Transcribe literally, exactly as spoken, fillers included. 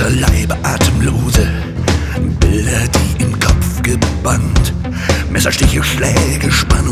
außer Leibe atemlose Bilder, die im Kopf gebannt, Messerstiche, Schläge, Spann.